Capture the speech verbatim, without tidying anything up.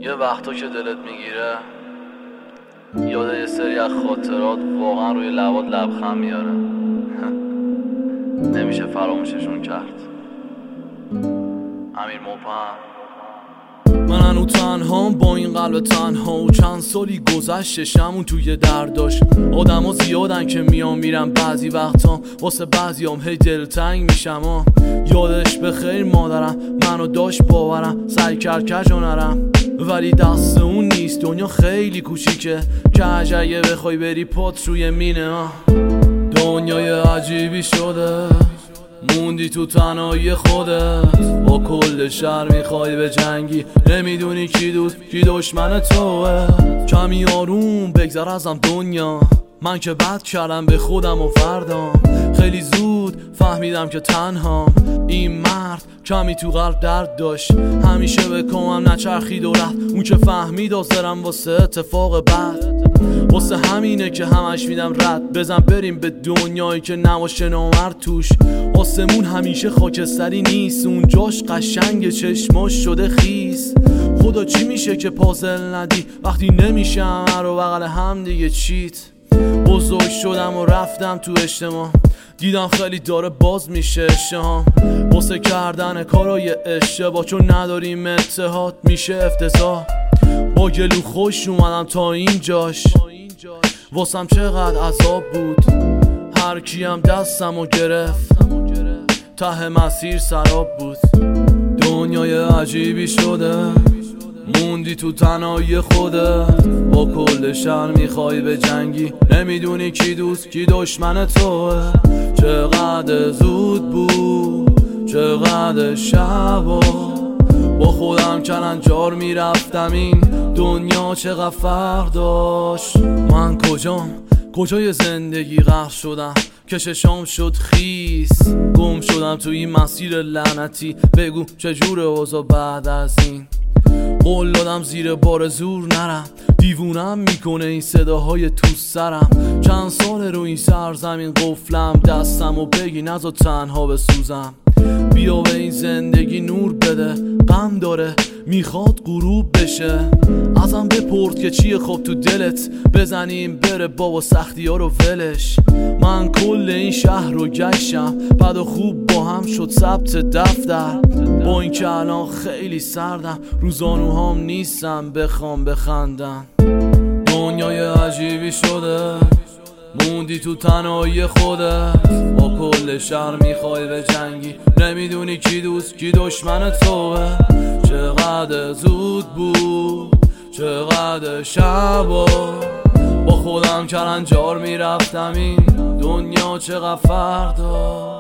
یه وقتا که دلت میگیره یاد یه سری از خاطرات واقعا روی لبات لبخند میاره. نمیشه فراموششون کرد. امیر مبهم. من هنو تنهام با این قلب تنها و چند سالی گذشته شمون توی درداش. آدم ها زیادن که میان میرن، بعضی وقتا واسه بعضی هم هی دلتنگ میشم. یادش به خیر مادرم منو داشت باورم، سعی کرد کج و نرم ولی دست اون نیست. دنیا خیلی کوچیکه که اگه بخوای بری پات روی مینه. دنیای عجیبی شده، موندی تو تنهایی خودت، با کل شهر میخوای به جنگی، نمیدونی کی دوست کی دشمن توه. کمی آروم بگذر ازم دنیا، من که بد کردم به خودم و فردام. خیلی زود فهمیدم که تنهام. این مرد کمی تو قلب درد داشت، همیشه به کمم نچرخید و رفت. اون که فهمید آزرم واسه اتفاق بد، واسه همینه که همش میدم رد. بزن بریم به دنیایی که نباشه نامرد توش. آسمون همیشه خاکستری نیست، اون جاش قشنگ چشماش شده خیس. خدا چی میشه که پازل ندی وقتی نمیشه همه رو بغل هم دیگه چیت. بزرگ شدم و رفتم تو اجتماع، دیدم خیلی داره باز میشه اشتهام واسه کردن کارای اشتباه. چون نداریم اتحاد میشه افتضاح. با گلو خوش اومدم تا اینجاش، واسم چقدر عذاب بود. هر کیم دستم و گرفت، ته مسیر سراب بود. دنیای عجیبی شده، موندی تو تنهایی خودت، با کل شهر میخوای به جنگی، نمیدونی کی دوست کی دشمن توه. چقدر زود بود چقدر شبا، با خودم کلنجار میرفتم. این دنیا چقدر فرق داشت. من کجام کجای زندگی غرق شدم که چشام شد خیس. گم شدم تو این مسیر لعنتی، بگو چجور اوضاع بعد از این. قول دادم زیر بار زور نرم، دیوونم میکنه این صداهای تو سرم. چند سال رو این سرزمین قفلم، دستم و بگی نذار تنها بسوزم. بیا به این زندگی نور بده، غم داره میخواد غروب بشه. ازم بپرد که چیه خوب تو دلت، بزنیم بره بابا سختی ها رو ولش. من کل این شهر رو گشتم، بد و خوب با هم شد ثبت دفتر. با این که الان خیلی سردم، روزانوهام نیستم بخوام بخندم. دنیای عجیبی شده، موندی تو تنهایی خودت، با کل شهر میخوای به جنگی، نمیدونی کی دوست کی دشمن توه. چقدر زود بود چقدر شبا، با خودم کلنجار میرفتم. این دنیا چقدر فرق داشت.